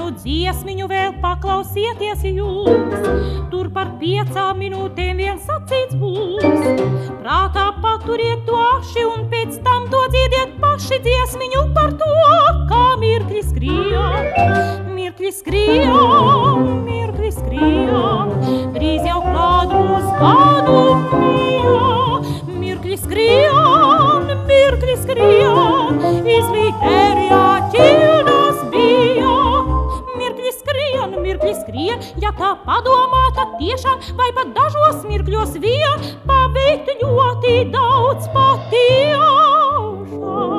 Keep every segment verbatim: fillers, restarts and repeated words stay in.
manu dziesmiņu vēl paklausieties jūs. Tur par piecām minūtēm viens sacīts būs. Prātā paturiet to aši un pēc tam to dziediet paši dziesmiņu par to, kā mirkļi skrien. Mirkļi skrien, mirkļi skrien, drīz jau klāt būs gadu mija. Mirkļi skrien, mirkļi skrien, izlīt ērjā ķildas bija. Mirkļi skrien, mirkļi skrien, ja tā padomā, tad tiešām vai pat dažos mirkļos vien paveikt ļoti daudz patiešām.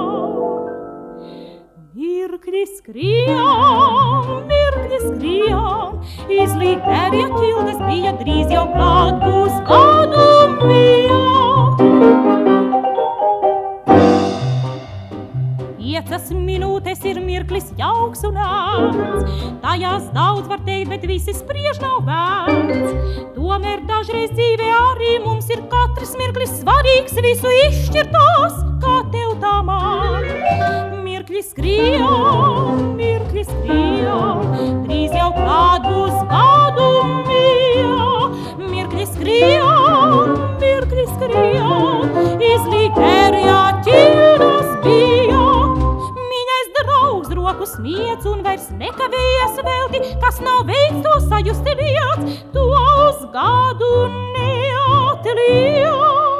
Mirkļi skrien, mirkļi skrien, izlīt ērjā ķildas bija, drīz jau klāt būs gadu mija. Piecas minūtes ir mirklis jauks un ērts, tajās daudz var teikt, bet visi spriež nav vērts. Tomēr dažreiz dzīvē arī mums ir katrs mirklis svarīgs, visu izšķirtās, kā tev tā man. Mirkļi skrien, mirkļi skrien, drīz jau klāt būs gadu mija. Mirkļi skrien, mirkļi skrien, izlīt ērjā ķildas bija. Roku smiedz un vairs nekavējas velti, kas nav veids to sajusti liec, to uz gadu neatliec.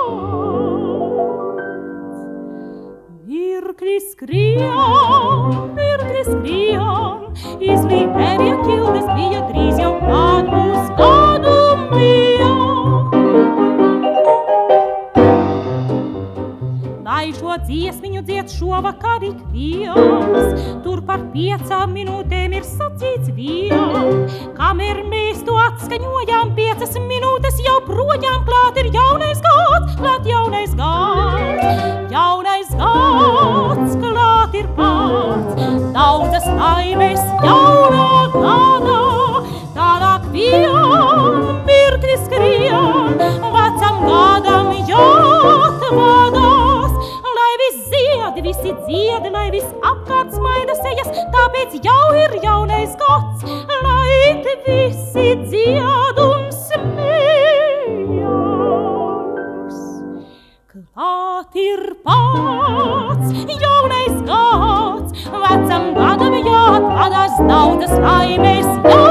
Mirkļi skrien, mirkļi skrien, izlīt ērjā ķildas bija, drīz jau klāt būs gadu mija. Lai šo dziesmiņu dzied šovakar ik viens, tur par piecām minūtēm ir sacīts vien. Kamēr mēs to atskaņojām, piecas minūtes jau projām, klāt ir jaunais gads, klāt jaunais gads. Jaunais gads, klāt ir pats, daudzas laimes jaunā gada. Tālāk vien mirkļi skrien, vecam gadam jāatvadās. Visi dzied, lai viss apkārt smaida sejas, tāpēc jau ir jaunais gads, lai visi dzied un smējas. Klāt ir pats, jaunais gads, vecam gadam jāatvadās, daudzas laimes jāatvadās.